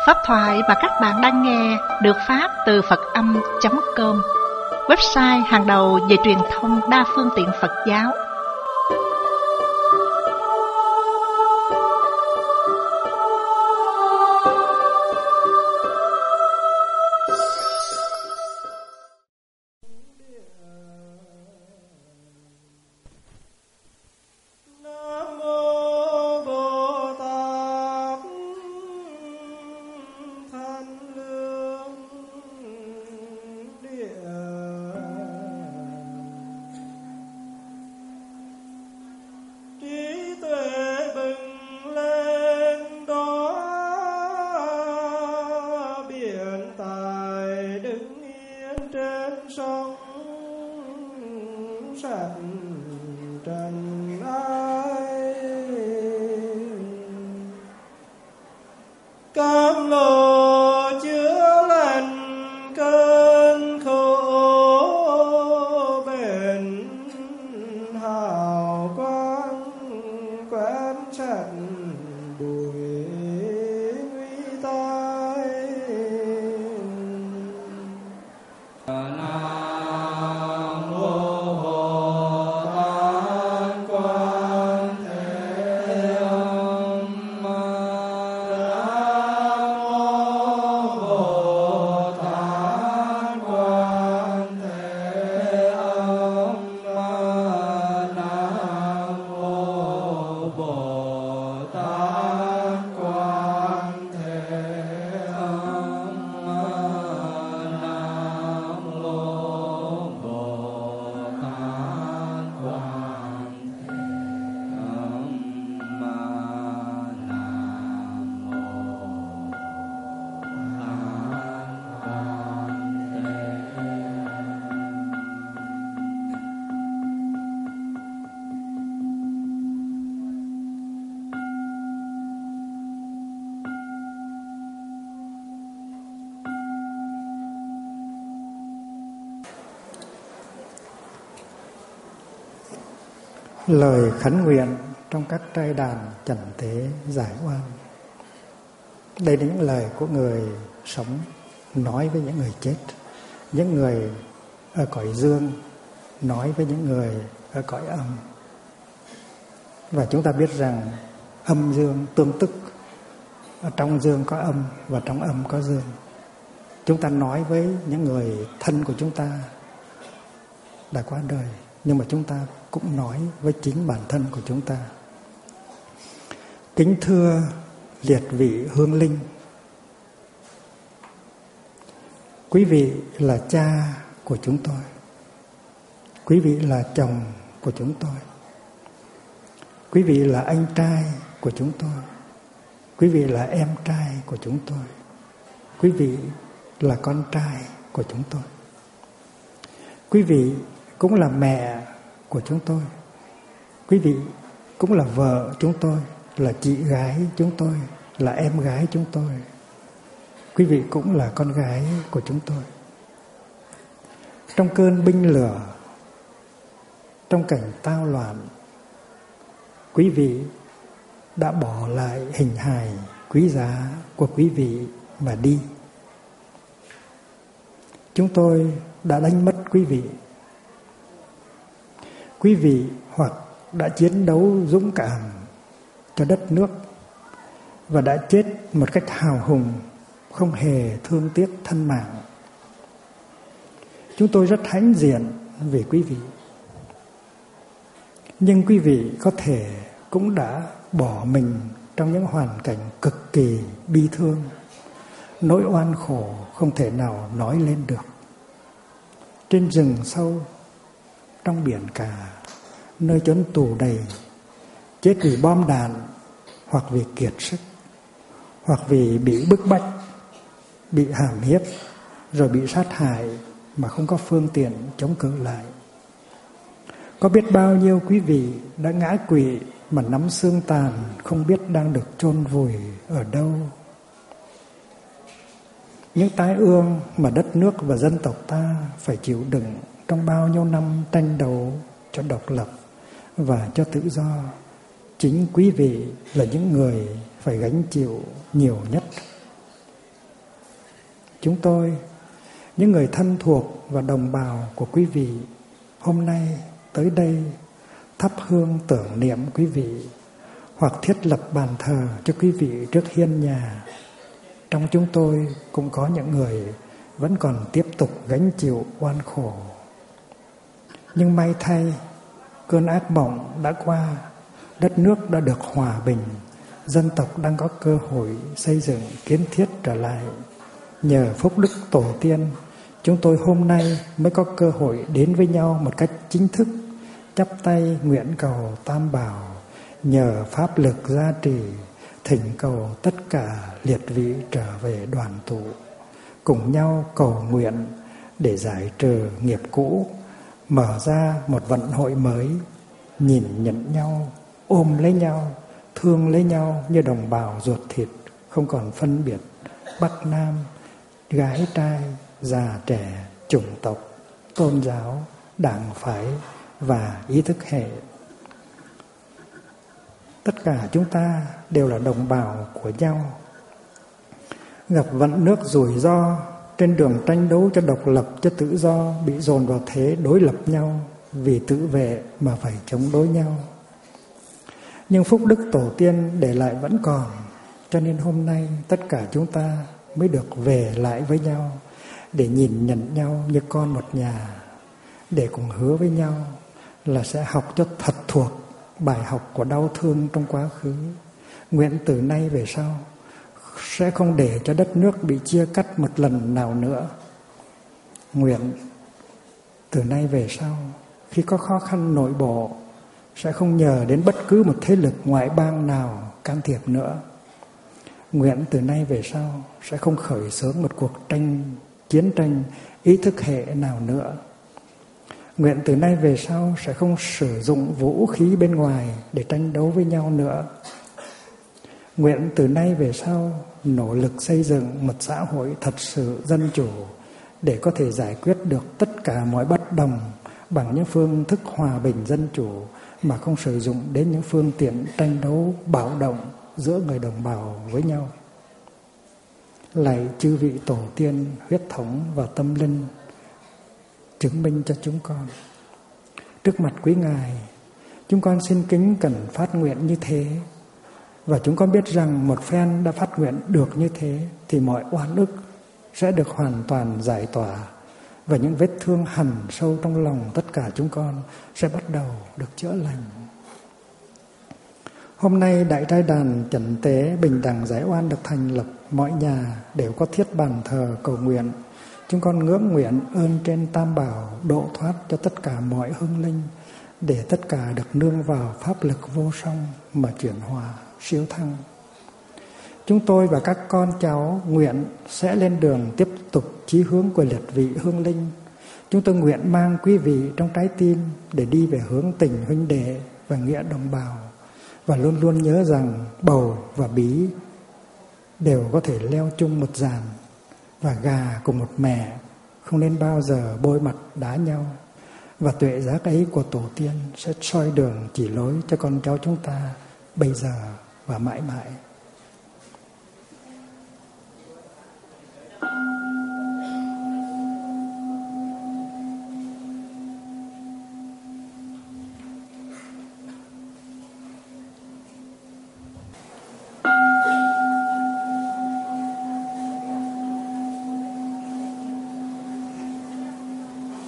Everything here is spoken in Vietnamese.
Pháp thoại mà các bạn đang nghe được phát từ Phật Âm.com, website hàng đầu về truyền thông đa phương tiện Phật giáo. Lời khấn nguyện trong các trai đàn trần thế giải oan. Đây là những lời của người sống nói với những người chết, những người ở cõi dương nói với những người ở cõi âm. Và chúng ta biết rằng âm dương tương tức, ở trong dương có âm và trong âm có dương. Chúng ta nói với những người thân của chúng ta đã qua đời, nhưng mà chúng ta cũng nói với chính bản thân của chúng ta. Kính thưa liệt vị hương linh, quý vị là cha của chúng tôi, quý vị là chồng của chúng tôi, quý vị là anh trai của chúng tôi, quý vị là em trai của chúng tôi, quý vị là con trai của chúng tôi, quý vị cũng là mẹ của chúng tôi, quý vị cũng là vợ chúng tôi, là chị gái chúng tôi, là em gái chúng tôi, quý vị cũng là con gái của chúng tôi. Trong cơn binh lửa, trong cảnh tao loạn, quý vị đã bỏ lại hình hài quý giá của quý vị mà đi. Chúng tôi đã đánh mất quý vị. Quý vị hoặc đã chiến đấu dũng cảm cho đất nước và đã chết một cách hào hùng, không hề thương tiếc thân mạng. Chúng tôi rất hãnh diện về quý vị. Nhưng quý vị có thể cũng đã bỏ mình trong những hoàn cảnh cực kỳ bi thương, nỗi oan khổ không thể nào nói lên được. Trên rừng sâu, trong biển cả, nơi chốn tù đầy, chết vì bom đạn, hoặc vì kiệt sức, hoặc vì bị bức bách, bị hãm hiếp, rồi bị sát hại mà không có phương tiện chống cự lại. Có biết bao nhiêu quý vị đã ngã quỵ mà nắm xương tàn, không biết đang được chôn vùi ở đâu. Những tai ương mà đất nước và dân tộc ta phải chịu đựng trong bao nhiêu năm tranh đấu cho độc lập và cho tự do, chính quý vị là những người phải gánh chịu nhiều nhất. chúng tôi, những người thân thuộc và đồng bào của quý vị, hôm nay tới đây thắp hương tưởng niệm quý vị hoặc thiết lập bàn thờ cho quý vị trước hiên nhà. Trong chúng tôi cũng có những người vẫn còn tiếp tục gánh chịu oan khổ. Nhưng may thay, cơn ác mộng đã qua, đất nước đã được hòa bình, dân tộc đang có cơ hội xây dựng kiến thiết trở lại. Nhờ phúc đức tổ tiên, chúng tôi hôm nay mới có cơ hội đến với nhau một cách chính thức, chắp tay nguyện cầu Tam Bảo, nhờ pháp lực gia trì, thỉnh cầu tất cả liệt vị trở về đoàn tụ, cùng nhau cầu nguyện để giải trừ nghiệp cũ, mở ra một vận hội mới, nhìn nhận nhau, ôm lấy nhau, thương lấy nhau như đồng bào ruột thịt, không còn phân biệt Bắc Nam, gái trai, già trẻ, chủng tộc, tôn giáo, đảng phái và ý thức hệ. Tất cả chúng ta đều là đồng bào của nhau. Gặp vận nước rủi ro, trên đường tranh đấu cho độc lập, cho tự do, bị dồn vào thế đối lập nhau, vì tự vệ mà phải chống đối nhau. Nhưng phúc đức tổ tiên để lại vẫn còn, cho nên hôm nay tất cả chúng ta mới được về lại với nhau, để nhìn nhận nhau như con một nhà, để cùng hứa với nhau là sẽ học cho thật thuộc bài học của đau thương trong quá khứ. Nguyện từ nay về sau sẽ không để cho đất nước bị chia cắt một lần nào nữa. Nguyện từ nay về sau, khi có khó khăn nội bộ, sẽ không nhờ đến bất cứ một thế lực ngoại bang nào can thiệp nữa. Nguyện từ nay về sau sẽ không khởi xướng một cuộc chiến tranh ý thức hệ nào nữa. Nguyện từ nay về sau sẽ không sử dụng vũ khí bên ngoài để tranh đấu với nhau nữa. Nguyện từ nay về sau nỗ lực xây dựng một xã hội thật sự dân chủ, để có thể giải quyết được tất cả mọi bất đồng bằng những phương thức hòa bình dân chủ, mà không sử dụng đến những phương tiện tranh đấu bạo động giữa người đồng bào với nhau. Lạy chư vị tổ tiên huyết thống và tâm linh, chứng minh cho chúng con. Trước mặt quý Ngài, chúng con xin kính cẩn phát nguyện như thế. Và chúng con biết rằng một phen đã phát nguyện được như thế, thì mọi oan ức sẽ được hoàn toàn giải tỏa, và những vết thương hằn sâu trong lòng tất cả chúng con sẽ bắt đầu được chữa lành. Hôm nay Đại Trai Đàn Chẩn Tế Bình Đẳng Giải Oan được thành lập, mọi nhà đều có thiết bàn thờ cầu nguyện. Chúng con ngưỡng nguyện ơn trên Tam Bảo độ thoát cho tất cả mọi hương linh, để tất cả được nương vào pháp lực vô song mà chuyển hòa siêu thăng. Chúng tôi và các con cháu nguyện sẽ lên đường tiếp tục chí hướng của liệt vị hương linh. Chúng tôi nguyện mang quý vị trong trái tim để đi về hướng tình huynh đệ và nghĩa đồng bào, và luôn luôn nhớ rằng bầu và bí đều có thể leo chung một giàn, và gà cùng một mẹ không nên bao giờ bôi mặt đá nhau. Và tuệ giác ấy của tổ tiên sẽ soi đường chỉ lối cho con cháu chúng ta bây giờ và mãi mãi.